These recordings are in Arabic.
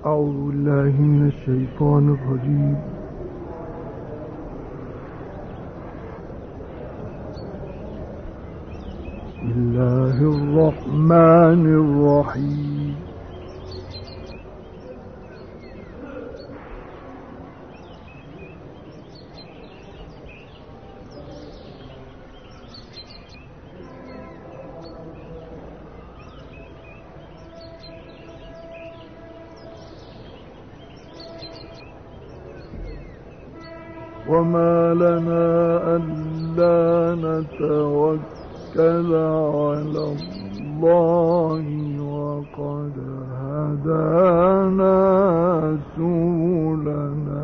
أعوذ بالله من الشيطان الرجيم. بسم الله الرحمن الرحيم. وما لنا ألا نتوكل على الله وقد هدانا سبلنا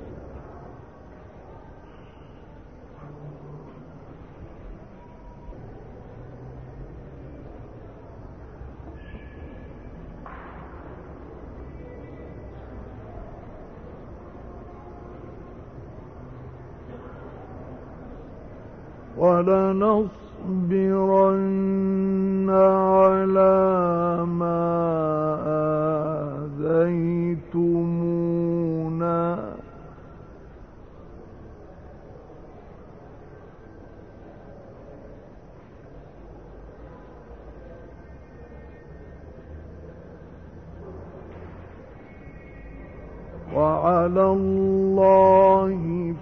ولنصبرن على ما آذيتمونا وعلى الله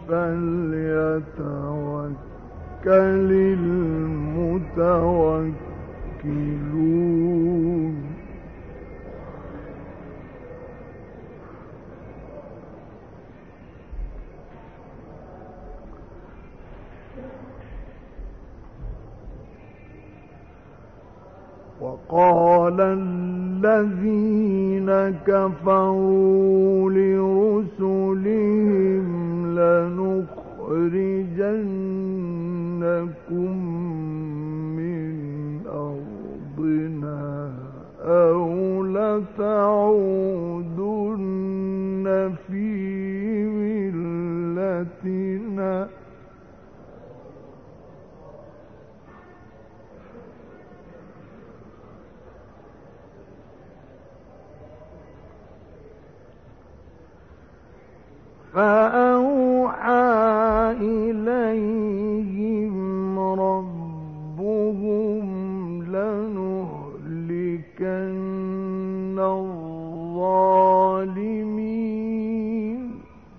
فليتوكل المتوكلون. وقال الذين كفروا لرسلهم لنخرجنكم من أرضنا أو لتعودن في ملتنا فأوحى إليهم ربهم لنهلكن الظالمين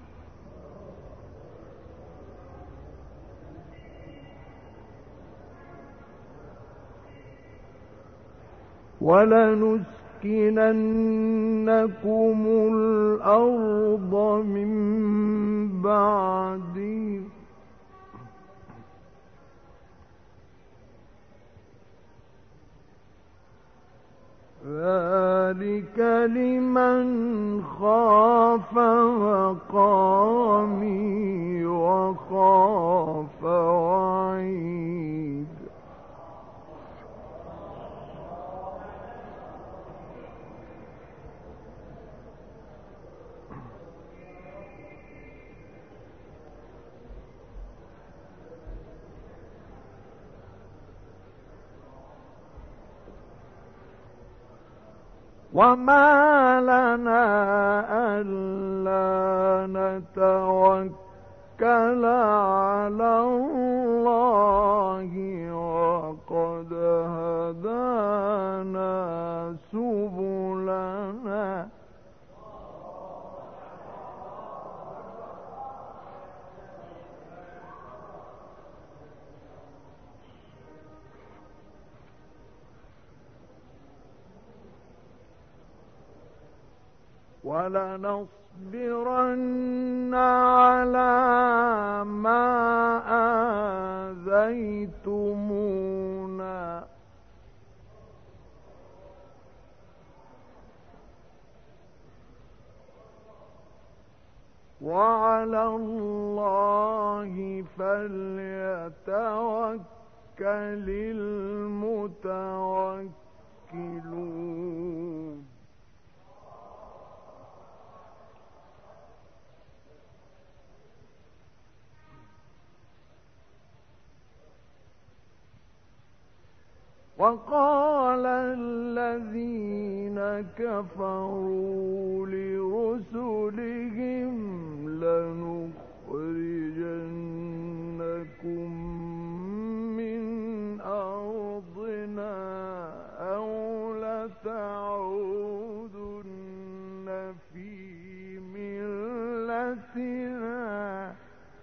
ولنسكننكم الأرض من بعدهم ذلك لمن خاف مقامي وخاف وعيد. وما لنا ألا نتوكل على الله وقد هدانا سبلنا ولنصبرن على ما آذيتمونا وعلى الله فليتوكل المتوكلون. وقال الذين كفروا رسلهم لنخرجنكم من أرضنا أو لتعودن في ملتنا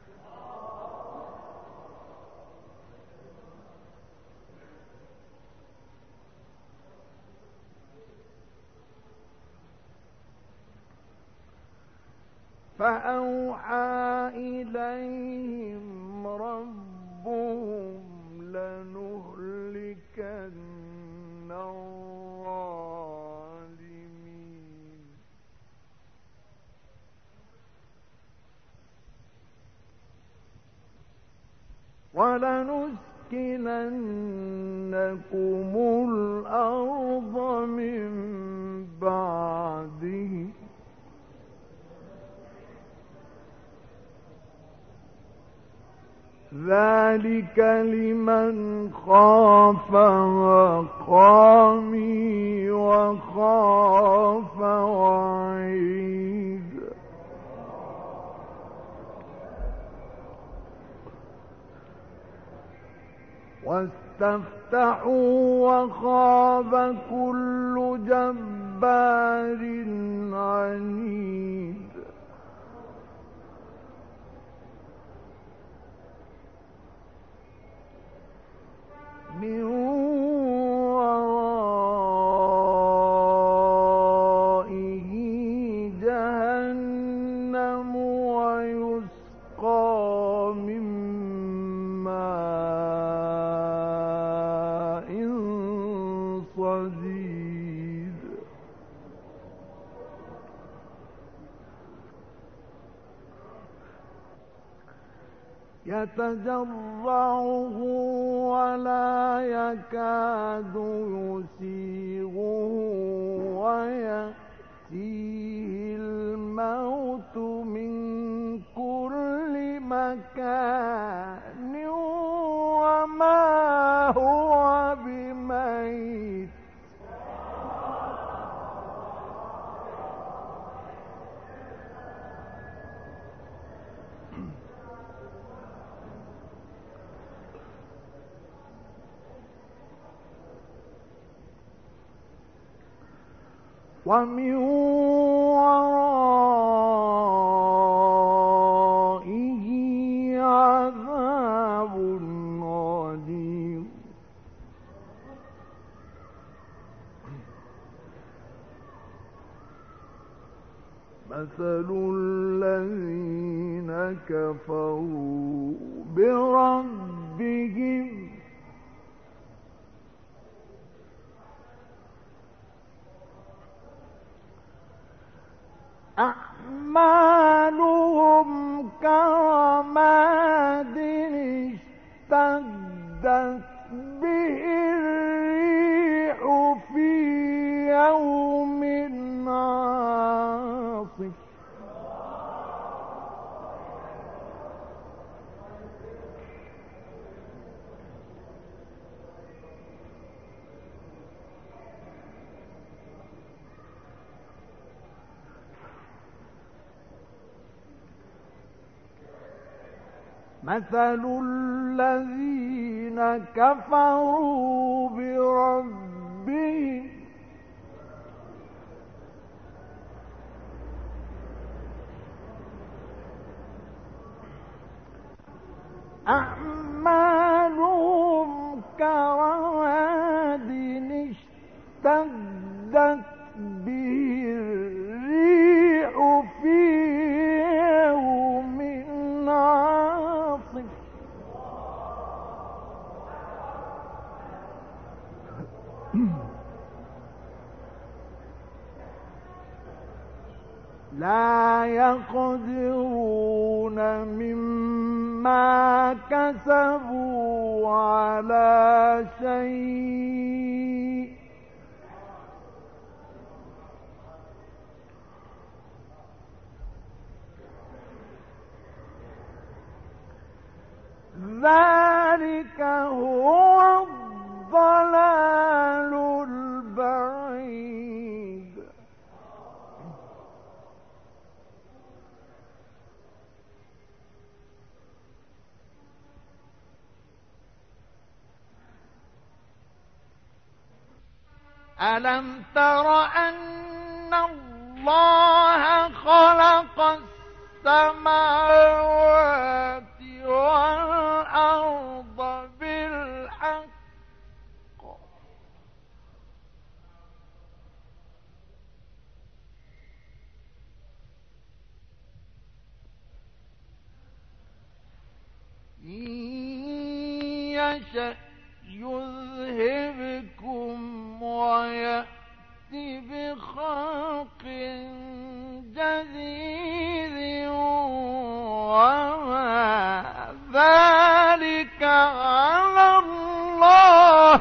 فأوحى إليهم ربهم لنهلكن الظالمين ولنسكننكم الأرض من بعده ذلك لمن خاف مقامي وخاف وعيد واستفتحوا وخاب كل جبار عنيد من ورائه جهنم ويسقى من ماء صديد يتجرعه ولا يكاد يسيغه ويأتيه الموت من كل مكان وما هو بميت ومن ورائه عذاب غليظ مثل الذين كفروا بربهم أعمالهم كرماد اشتدت به الريح في يوم عاصف مثل الذين كفروا بربهم أعمالهم كرماد اشتدت به الريح في يوم عاصف لا يقدرون مما كسبوا على شيء ذلك هو الضلال البعيد ألم تر أن الله خلق السماوات والأرض بالحق إن يشأ يذهبكم ويأتي بخلق جديد وما ذلك على الله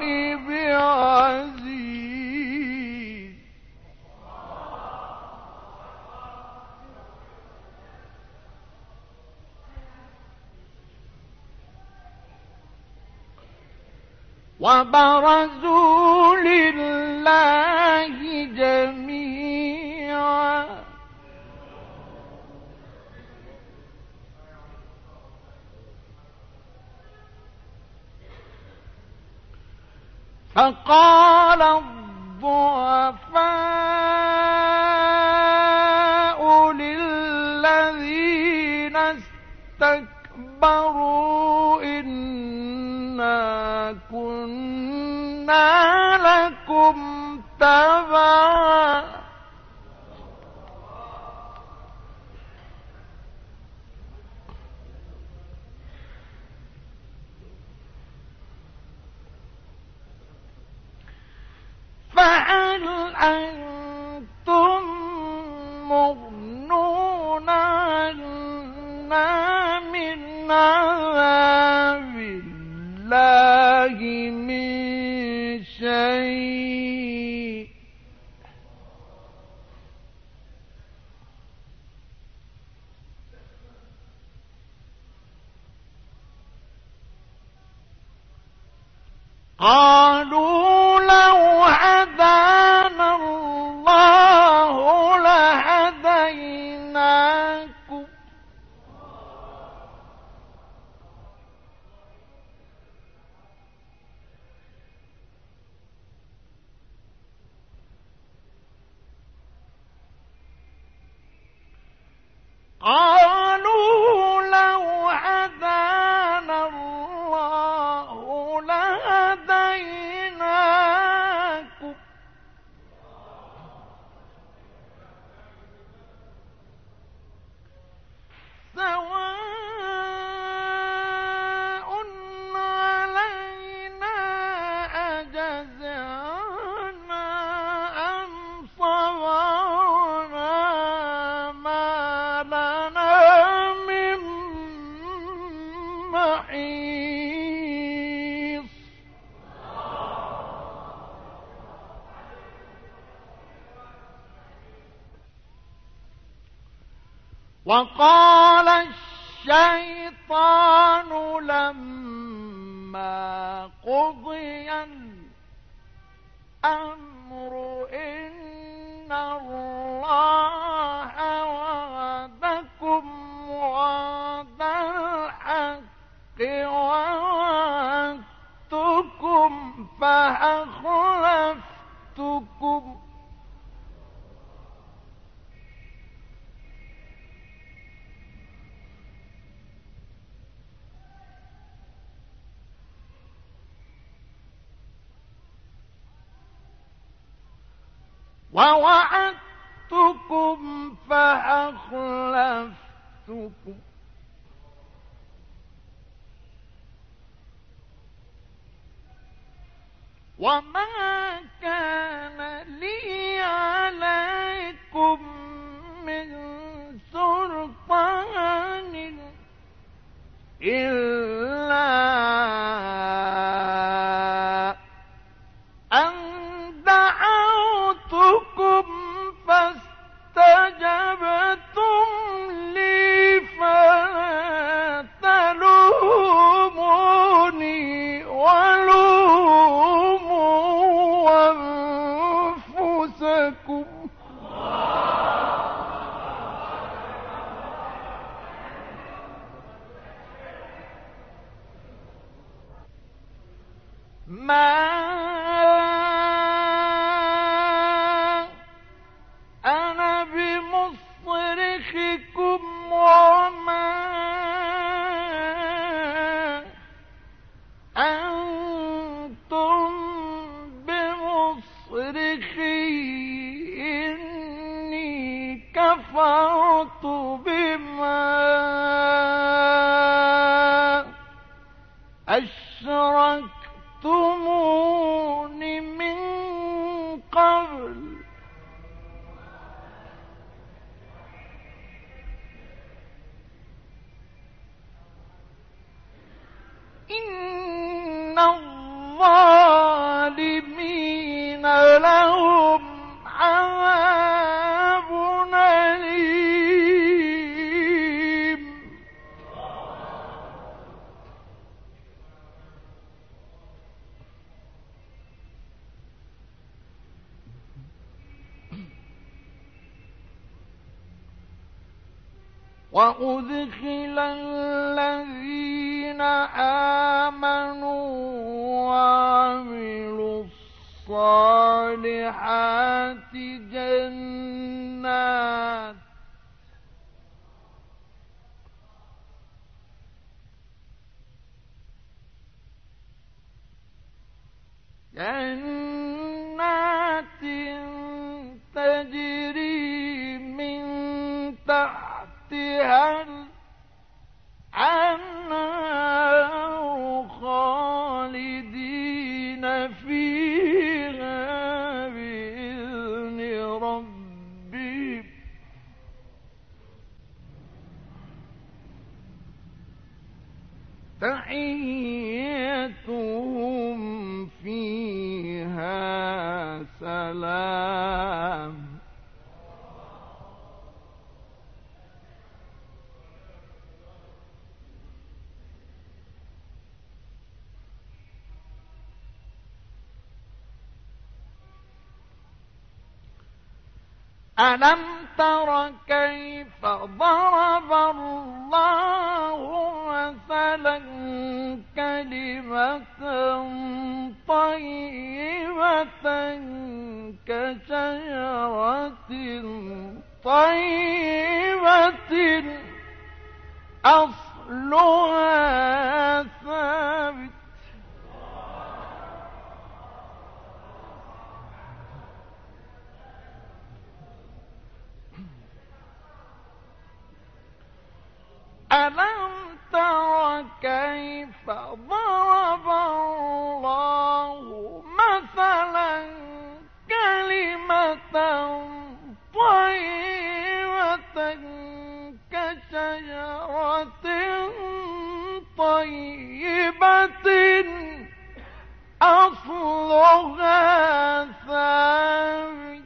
بعزيز. وبرزوا لله جميعا فقال الضعفاء للذين استكبروا إنا كنا لكم تبعا فهل أنتم مغنون عنا من عذاب الله من شيء قالوا لو هدانا الله لهديناكم قالوا لو هدانا الله لهديناكم سواء علينا أجزعنا أم صبرنا ما لنا من محيص. وقال الشيطان لما قضي الأمر إن الله وعدكم وعد الحق ووعدتكم فأخلفتكم فأخلفتكم وما كان لي عليكم من سلطان إلا أن دعوتكم فاستجبتم لي فلا تلوموني ولوموا أنفسكم أنا بمصرخكم وما أنتم بمصرخي إني كفرت بما أشركتمون من قبل إن الظالمين لهم عذاب أليم. وأدخل الذين آمنوا وعملوا الصالحات جنات تجري من تحتها الأنهار خالدين فيها بإذن ربهم تحيتهم فيها سلام. ألم تر كيف ضرب الله مثلا كلمة طيبة كشجرة طيبة أصلها ثابت ألم تر كيف ضرب الله مثلا كلمة طيبة كشجرة طيبة أصلها ثابت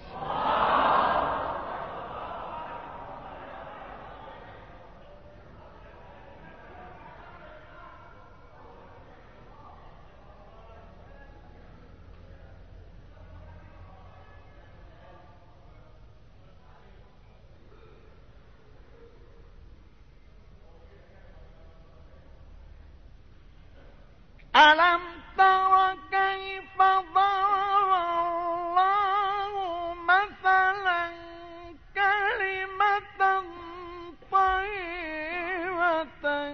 ألم تر كيف ضرب الله مثلا كلمة طيبة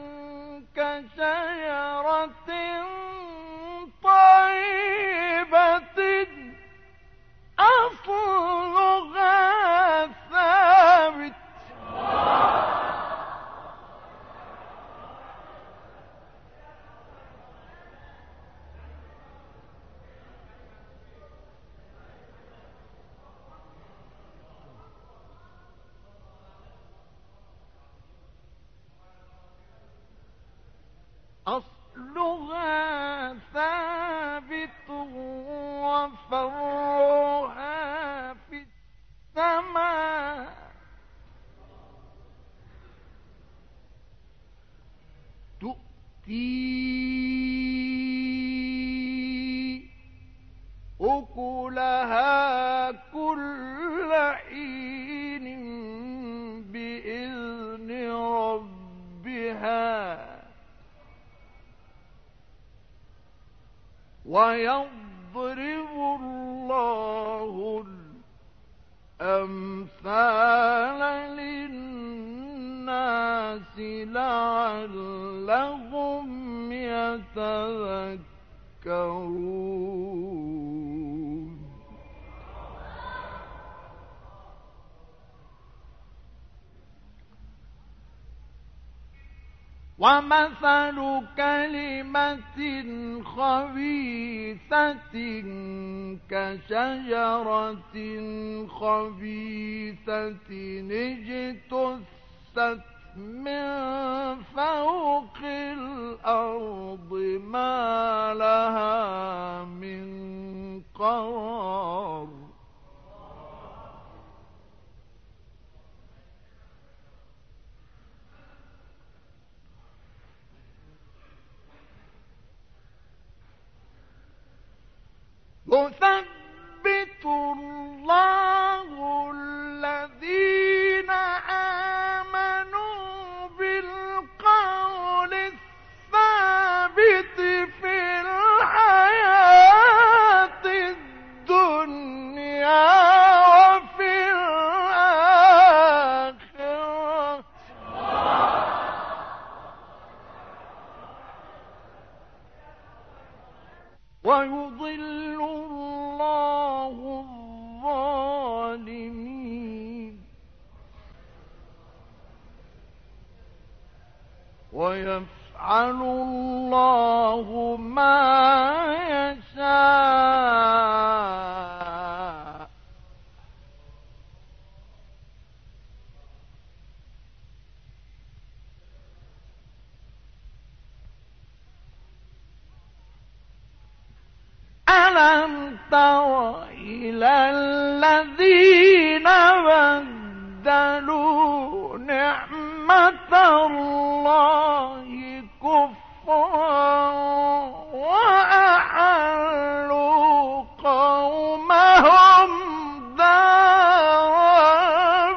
كشجرة طيبة أصلها ثابت أصلها ثابت وفرعها في السماء تؤتي أكلها كل حين بإذن ربها ويضرب الله الأمثال للناس لعلهم يتذكرون. ومثل كلمة خبيثة كشجرة خبيثة اجتثت من فوق الأرض ما لها من قرار. يثبت الله الذين آمنوا بالقول الثابت في الحياة الدنيا وفي الآخرة ويضل الله الظالمين ويفعل الله ما يشاء. ألم تر إلى الذين بدلوا نعمة الله كفرا وأحلوا قومهم دار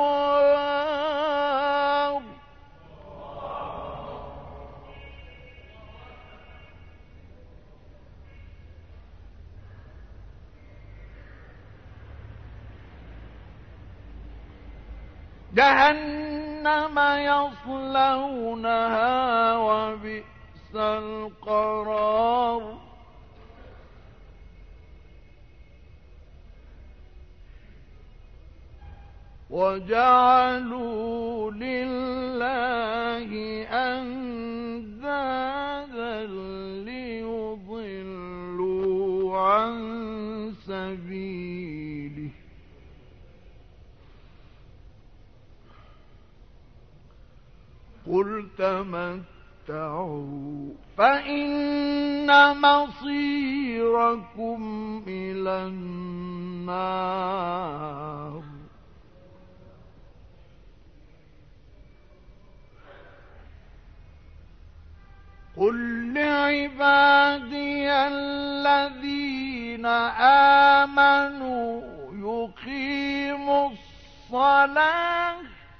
البوار. جهنم يصلونها وبئس القرار. وجعلوا لله أندادا ليضلوا عن سبيله. قل تمتعوا فإن مصيركم إلى النار. قل لعبادي الذين آمنوا يقيموا الصلاة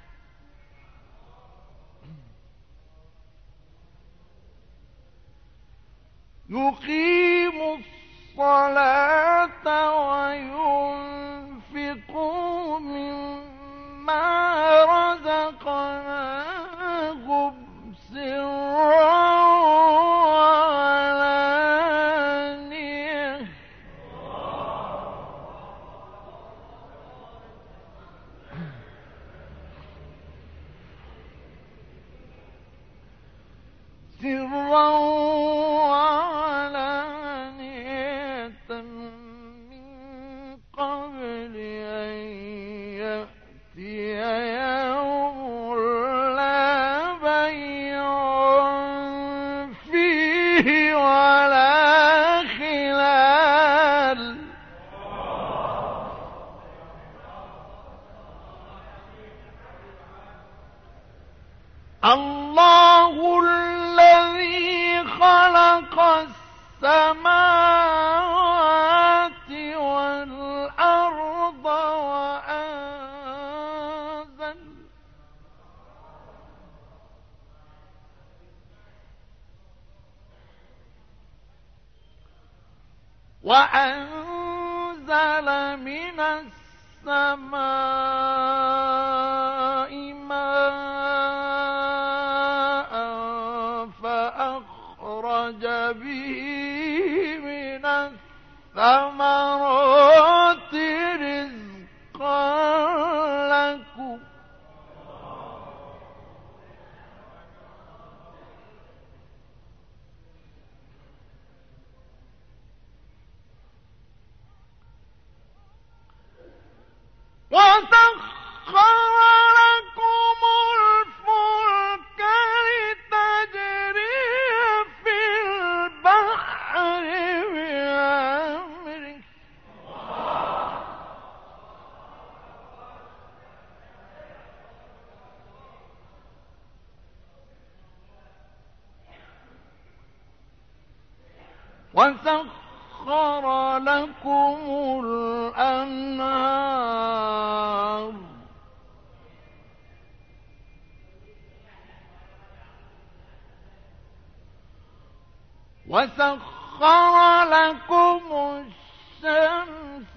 وينفقوا مما رزقناهم سرا وعلانية من قبل أن يأتي يوم لا بيع فيه ولا خلال. الله الذي خلق السماوات والأرض وأنزل من السماء السماء ماء فأخرج به من الثمرات رزقا لكم وسخر لكم الفلك لتجري في البحر بأمره وسخر لكم الأنهار وسخر لكم الشمس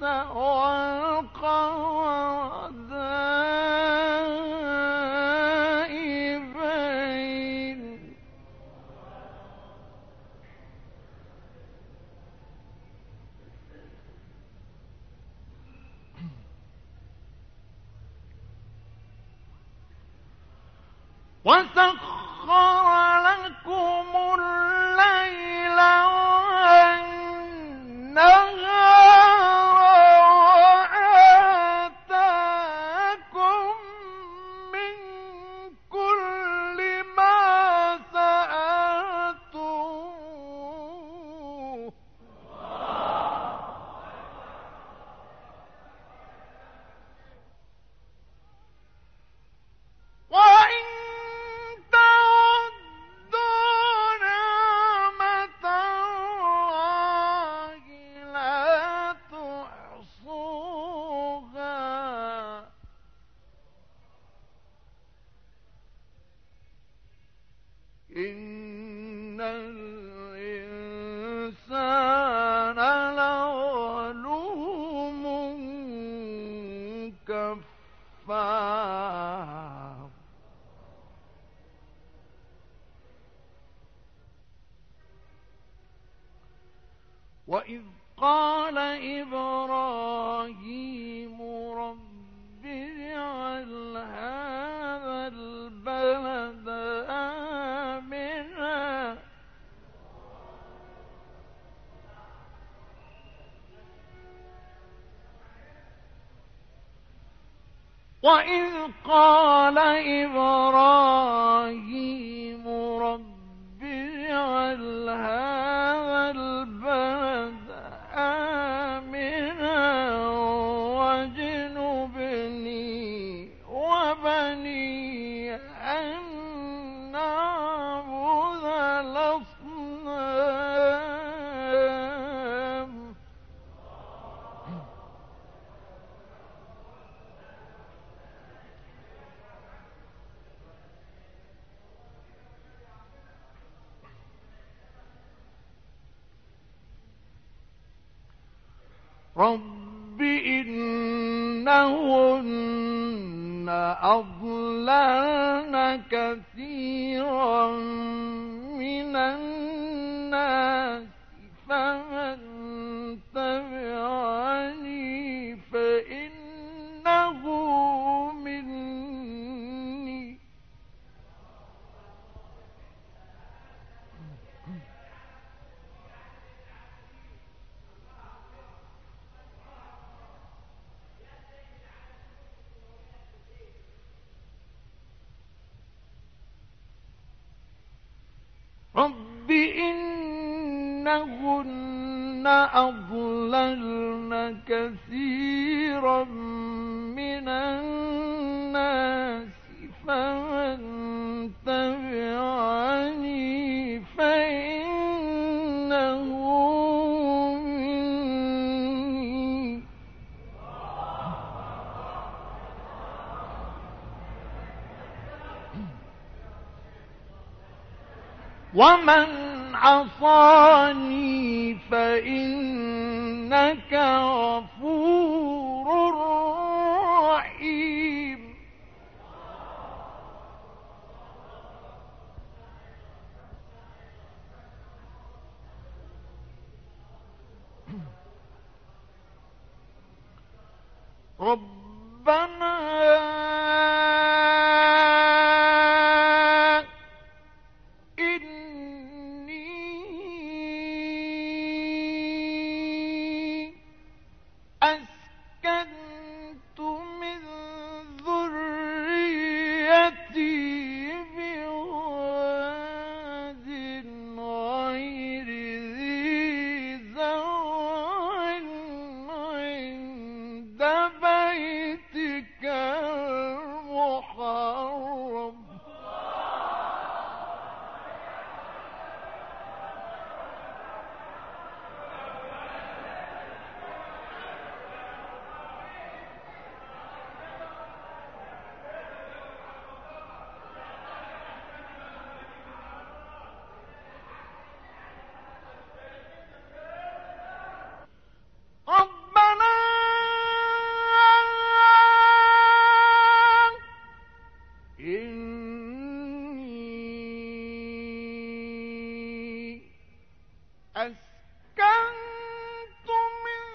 والقمر دائبين وسخر لكم الليل والنهار وآتاكم من كل ما سألتموه وإن تعدوا نعمة الله لا تحصوها إن الإنسان لظلوم كفار وإذ قال إبراهيم رب اجعل هذا البلد آمنا وإذ قال إبراهيم رب اجعل هذا البلد آمنا واجنبني وبني أن نعبد الأصنام رب إنهن أضللن كثيرا من الناس فمن تبعني فإنه مني رب إنهن أضللن كثيرا من الناس فمن تبعني فإنه مني ومن عصاني فإنك غفور ربنا إني أسكنت من ذريتي بواد غير ذي زرع عند بيتك المحرم ربنا إني أسكنت من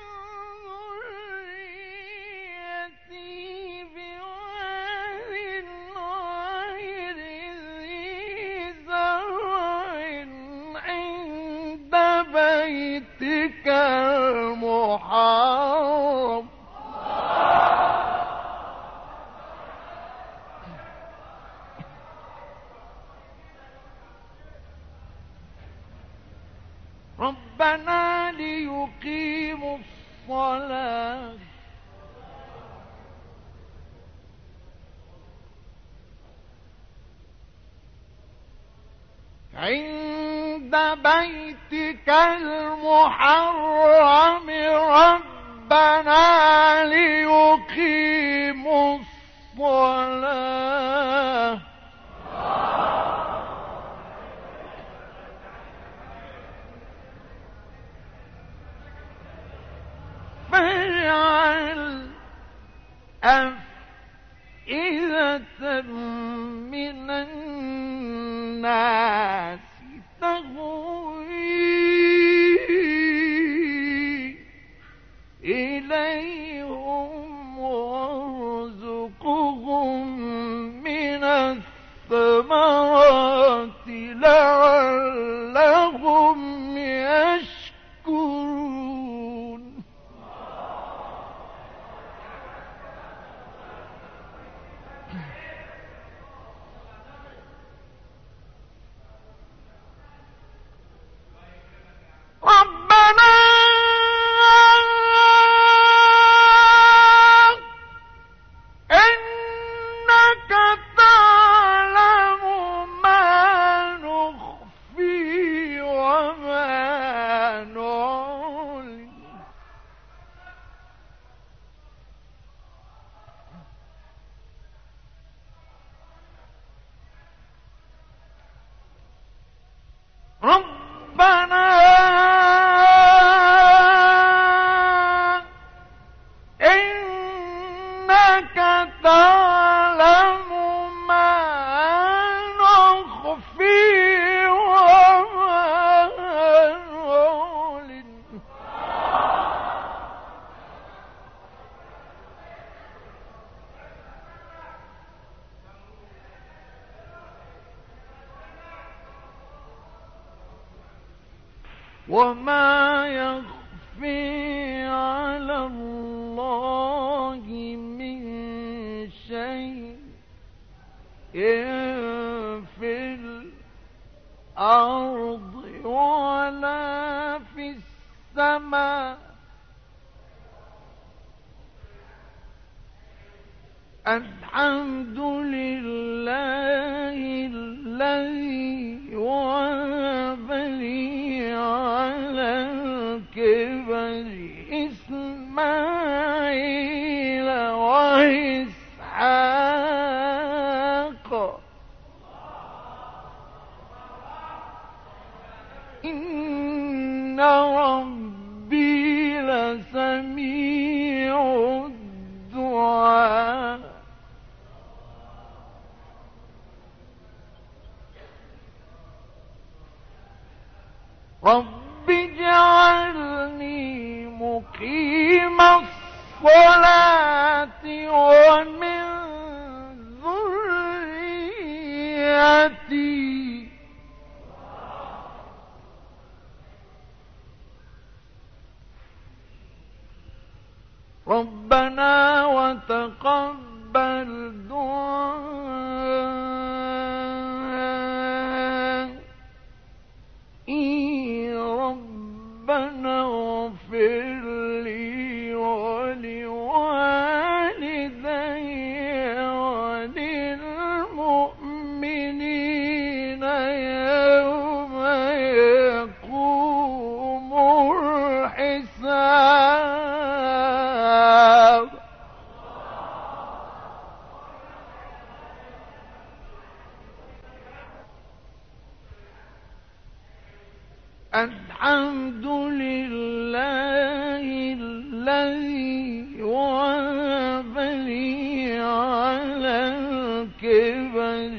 ذريتي بواد غير ذي زرع عند بيتك المحرم ربنا ليقيموا الصلاة عند بيتك المحرم ربنا ليقيموا الصلاة فاجعل أفئدة من الناس تهوي إليهم وارزقهم من الثمرات لعلهم يشكرون ربنا إنك تعلم ما نخفي وما نعلن ربنا إنك تعلم ما نخفي وما نعلن وما يخفي على الله من شيء في الأرض ولا في السماء الحمد لله الذي وهب لي على الكبر إسماعيل وإسحاق إن ربي لسميع الدعاء رب اجعلني مقيم الصلاة ذريتي. ربنا وتقبل دعائي. ربنا اغفر لي ولوالدي وللمؤمنين يوم يقوم الحساب. الحمد لله الذي وهب لي على الكبر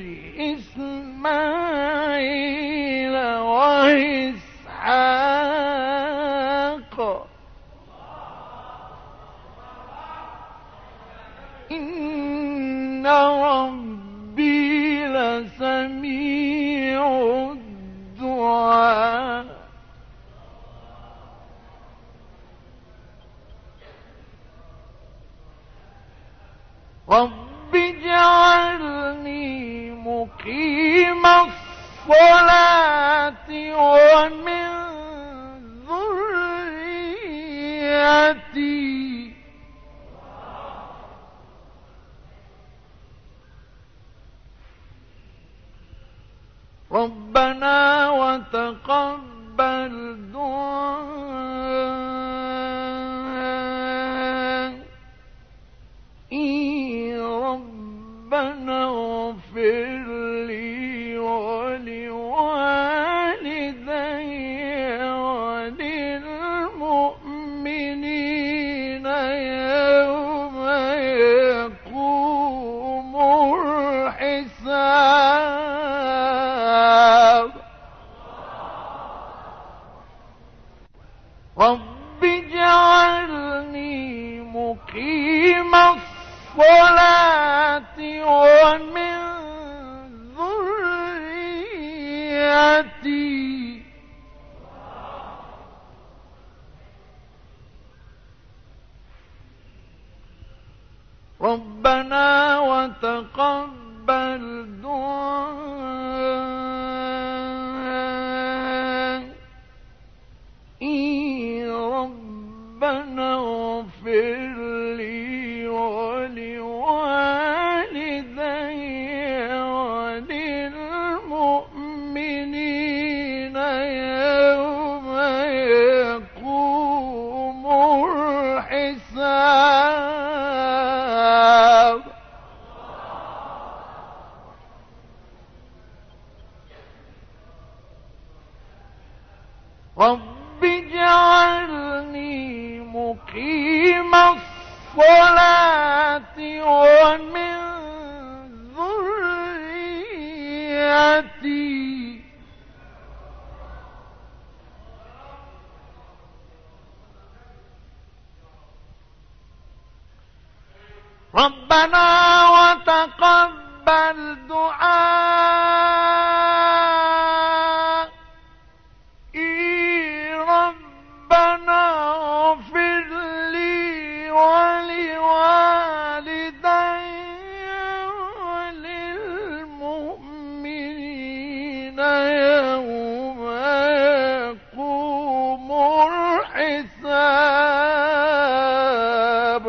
إسماعيل وإسحاق إن ربي لسميع الدعاء. رب اجعلني مقيم الصلاة ومن ذريتي. ربنا وتقبل دعائي. ربنا اغفر لي ولوالدي وللمؤمنين يوم يقوم الحساب. رب اجعلني مقيم الصلاة ومن ذريتي. ربنا وتقبل دعائي. ربنا اغفر لي ولوالدي وللمؤمنين يوم يقوم الحساب. رب اجعلني مقيم الصلاة ومن ذريتي. ربنا وتقبل دعائي. ربنا اغفر لي ولوالدي وللمؤمنين يوم يقوم الحساب.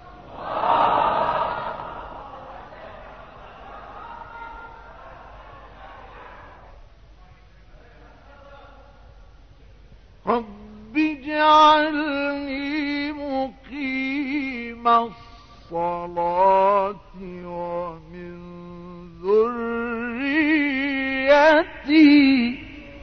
رب اجعلني مقيم الصلاة ومن ذريتي.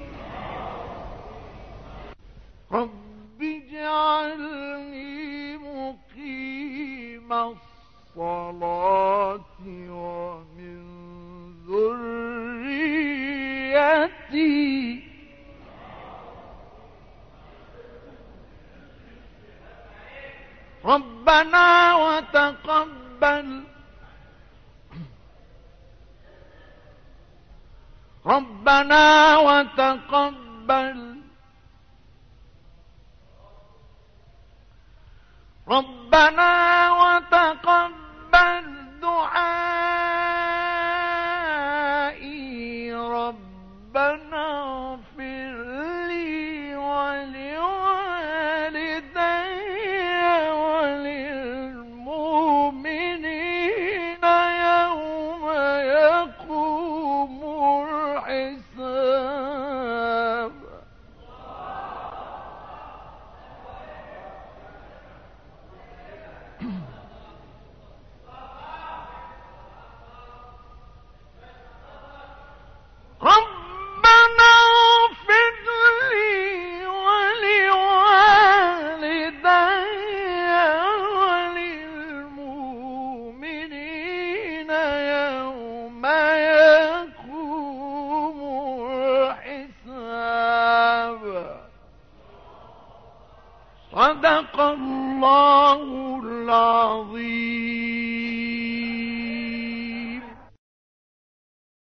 رب اجعلني مقيم الصلاة ومن ذريتي. ربنا وتقبل ربنا وتقبل دعائي ربنا اغفر لي ولوالدي وللمؤمنين يوم يقوم الحساب. ربنا اغفر لي ولوالدي وللمؤمنين يوم يقوم الحساب. صدق الله العظيم.